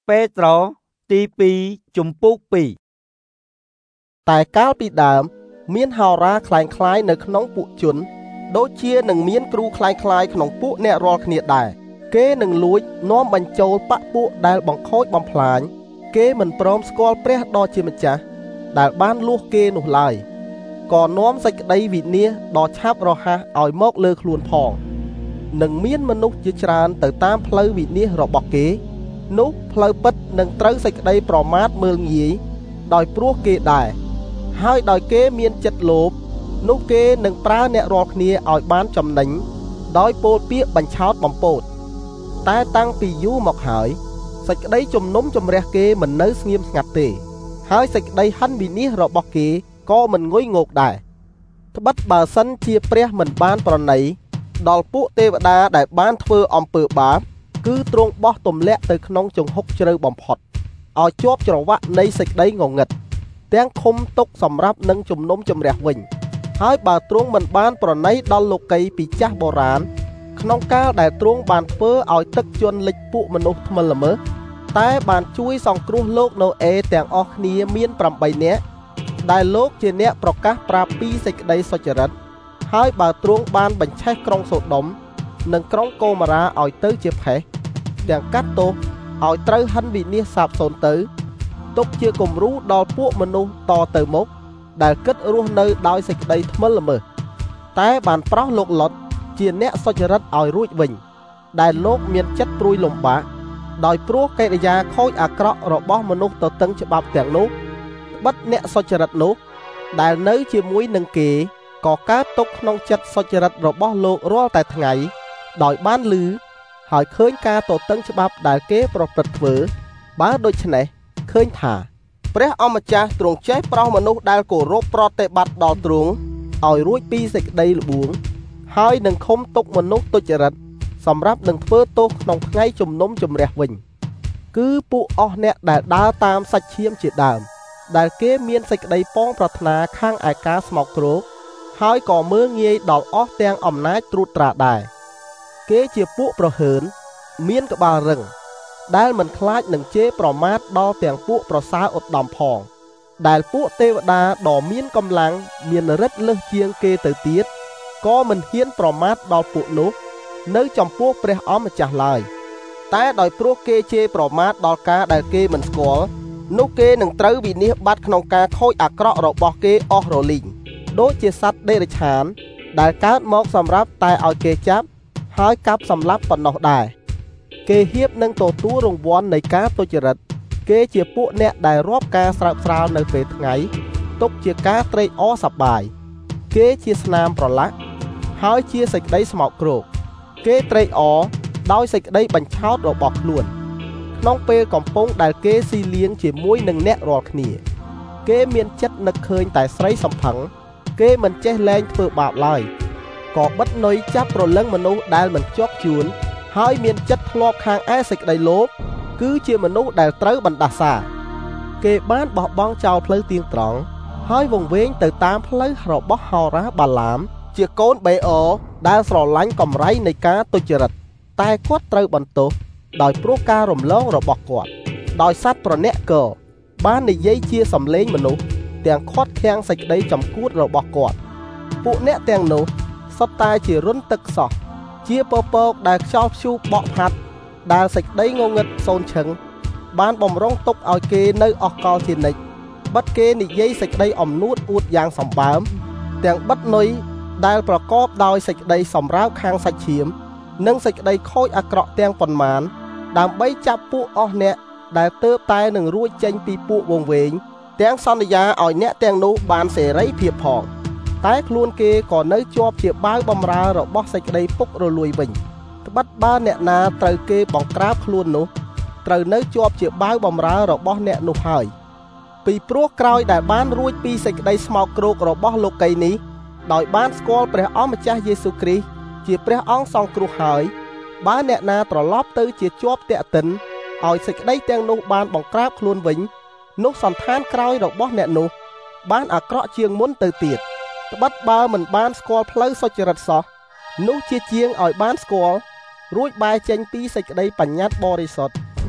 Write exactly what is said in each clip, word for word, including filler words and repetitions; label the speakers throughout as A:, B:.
A: ពេត្រុសទីពីរជំពូកពីរតែកាលពីដើមមានហោរាคล้ายคล้ายនៅក្នុងពួកជនដូចជានឹងមានគ្រូคล้ายคล้ายក្នុងពួកអ្នករាល់គ្នាដែរគេនឹងលួចនាំបញ្ចូលបពពួកដែលបង្ខូចបំផ្លាញគេមិនព្រមស្គាល់ព្រះដ៏ជាម្ចាស់ដែលបានលួសគេនោះឡើយក៏នាំសេចក្តីវិនាសដ៏ឆាប់រហ័សឲ្យមកលើខ្លួនផងនឹងមានមនុស្សជាច្រើនទៅតាមផ្លូវវិនាសរបស់គេនោះផ្លូវពិតនឹងត្រូវសេចក្តីប្រមាថមើលងាយដោយព្រោះគេដែរហើយដោយគេមានចិត្តលោភនោះគេនឹងប្រើអ្នករាល់គ្នាឲ្យបានចំណេញដោយពោលពាក្យបញ្ឆោតបំពោតតែតាំងពីយូរមកហើយសេចក្តីជំនុំជម្រះគេមិននៅស្ងៀមស្ងាត់ទេហើយសេចក្តីហិនវិនាសរបស់គេក៏មិនងុយងោកដែរត្បិតបើសិនជាព្រះមិនបានប្រណីដល់ពួកទេវតាដែលបានធ្វើអំពើបាបគឺទ្រង់បោះទម្លាក់ទៅក្នុងជង្ហុកជ្រៅបំផុតឲ្យជាប់ច្រវាក់នៃសេចក្តីងងឹតទាំងឃុំទុកសម្រាប់នឹងជំនុំជម្រះវិញហើយបើទ្រង់មិនបានប្រណីដល់លោកីពីចាស់បុរាណក្នុងកាលដែលទ្រង់បានធ្វើឲ្យទឹកជន់លិចពួកមនុស្សថ្មិលល្មើសតែបានជួយសង្គ្រោះលោកណូអេទាំងអស់គ្នាមានប្រាំបីនាក់ដែលលោកជាអ្នកប្រកាសប្រាប់ពីសេចក្តីសុចរិតហើយបើទ្រង់បានបញ្ឆេះក្រុងសូដុំនិងក្រុងកូម៉ារ៉ាឲ្យទៅជាផេះទាំងកាត់ទោសឲ្យត្រូវហិនវិនាសសាបសូន្យទៅទុកជាគំរូដល់ពួកមនុស្សតទៅមុខដែលគិតរស់នៅដោយសេចក្តីថ្មិលល្មើសតែបានប្រោសលោកឡុតជាអ្នកសុចរិតឲ្យរួចវិញដែលលោកមានចិត្តព្រួយលំបាកដោយព្រោះកិរិយាខូចអាក្រក់របស់មនុស្សទទឹងច្បាប់ទាំងនោះត្បិតអ្នកសុចរិតនោះដែលនៅជាមួយនឹងគេក៏កើតទុកក្នុងចិត្តសុចរិតរបស់លោករាល់តែថ្ងៃដោយបានឮហើយឃើញការទទឹងច្បាប់ដែលគេប្រព្រឹត្តធ្វើបើដូច្នេះឃើញថាព្រះអម្ចាស់ទ្រង់ចេះប្រោសមនុស្សដែលគោរពប្រតិបត្តិដល់ទ្រង់ឲ្យរួចពីសេចក្តីល្បួងហើយនឹងឃុំទុកមនុស្សទុច្ចរិតសម្រាប់នឹងធ្វើទោសក្នុងថ្ងៃជំនុំជម្រះវិញគឺពួកអស់អ្នកដែលដើរតាមសាច់ឈាមជាដើមដែលគេមានសេចក្តីប៉ងប្រាថ្នាខាងឯការស្មោកគ្រោកហើយក៏មើលងាយដល់អស់ទាំងអំណាចត្រួតត្រាដែរគេជាពួកប្រហើនមានក្បាលរឹងដែលមិនខ្លាចនឹងជេរប្រមាថដល់ទាំងពួកប្រសើរឧត្តមផងដែលពួកទេវតាដ៏មានកម្លាំងមានឫទ្ធិលើសជាងគេទៅទៀតក៏មិនហ៊ានប្រមាថដល់ពួកនោះនៅចំពោះព្រះអម្ចាស់ឡើយតែដោយព្រោះគេជេរប្រមាថដល់ការដែលគេមិនស្គាល់នោះគេនឹងត្រូវវិនាសបាត់ក្នុងការខូចអាក្រក់របស់គេអស់រលីងដូចជាសត្វដេរឆានដែលកើតមកសម្រាប់តែឲ្យគេចាប់ហើយកាប់សម្លាប់ប៉ុណ្ណោះដែរគេហៀបនឹងទទួលរង្វាន់នៃការទុច្ចរិតគេជាពួកអ្នកដែលរាប់ការស្រើបស្រាលនៅពេលថ្ងៃទុកជាការត្រេកអរសប្បាយគេជាស្នាមប្រឡាក់ហើយជាសេចក្តីស្មោកគ្រោកគេត្រេកអរដោយសេចក្តីបញ្ឆោតរបស់ខ្លួនក្នុងពេលកំពុងដែលគេស៊ីលៀងជាមួយនឹងអ្នករាល់គ្នាគេមានចិត្តនឹកឃើញតែស្រីសំផឹងគេមិនចេះលែងធ្វើបាបឡើយក៏បិទនុយចាប់ប្រលឹងមនុស្សដែលមិនជាប់ជួនហើយមានចិត្តធ្លាប់ខាងឯសេចក្តីលោភគឺជាមនុស្សដែលត្រូវបណ្ដាសាគេបានបោះបង់ចោលផ្លូវទៀងត្រង់ហើយវង្វេងទៅតាមផ្លូវរបស់ហោរាបាឡាមជាកូនបេអូដែលស្រឡាញ់កម្រៃនៃការទុច្ចរិតតែគាត់ត្រូវបន្ទោសដោយព្រោះការរំលងរបស់គាត់ដោយសត្វប្រញាក់កបាននិយាយជាសំឡេងមនុស្សទាំងខាត់ខាំងសេចក្តីចំគួតរបស់គាត់ពួកអ្នកទាំងនោះសុទ្ធតែជារុនទឹកសោះជាពពកដែលខ្យល់ព្យុះបក់ផាត់ដែលសេចក្តីងងឹតសូនឈឹងបានបំរុងទុកឲ្យគេនៅអស់កលជានិច្ចបិទគេនិយាយសេចក្តីអំនួតអួតយ៉ាងសម្បើមទាំងបិទនុយដែលប្រកបដោយសេចក្តីសម្រើកខាងសាច់ឈាមនិងសេចក្តីខូចអាក្រក់ទាំងប៉ុន្មានដើម្បីចាប់ពួកអស់អ្នកដែលទើបតែនឹងរួចចេញពីពួកវង្វេងទាំងសន្យាឲ្យអ្នកទាំងនោះបានសេរីភាពផងតែខ្លួនគេក៏នៅជាប់ជាបាវបំរើរបស់សេចក្តីពុករលួយវិញត្បិតបើអ្នកណាត្រូវគេបង្ក្រាបខ្លួននោះត្រូវនៅជាប់ជាបាវបំរើរបស់អ្នកនោះហើយពីព្រោះក្រោយដែលបានរួចពីសេចក្តីស្មោកគ្រោករបស់លោកីនេះដោយបានស្គាល់ព្រះអម្ចាស់យេស៊ូវគ្រីស្ទជាព្រះអង្គសង្គ្រោះហើយបើអ្នកណាត្រឡប់ទៅជាជាប់តាក់ទិនឲ្យសេចក្តីទាំងនោះបានបង្ក្រាបខ្លួនវិញនោះសន្តានក្រោយរបស់អ្នកនោះបានអាក្រក់ជាងមុនទៅទៀតត្បិតបើមិនបានស្គាល់ផ្លូវសុចរិតសោះនោះជាជាងឲ្យបានស្គាល់រួចបែរចេញពីសេចក្តីបញ្ញត្តិបរិសុទ្ធ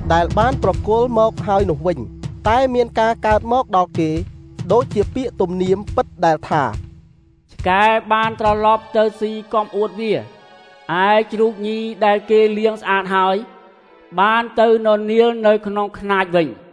A: ដែលបានប្រគល់មកហើយនោះវិញតែមានការកើតមកដល់គេដូចជាពាក្យទំនៀមពិតដែលថា
B: ឆ្កែបានត្រឡប់ទៅស៊ីកុំអួតវាឯជ្រូកញីដែលគេលាងស្អាតហើយបានទៅននៀលនៅក្នុងខ្នាចវិញ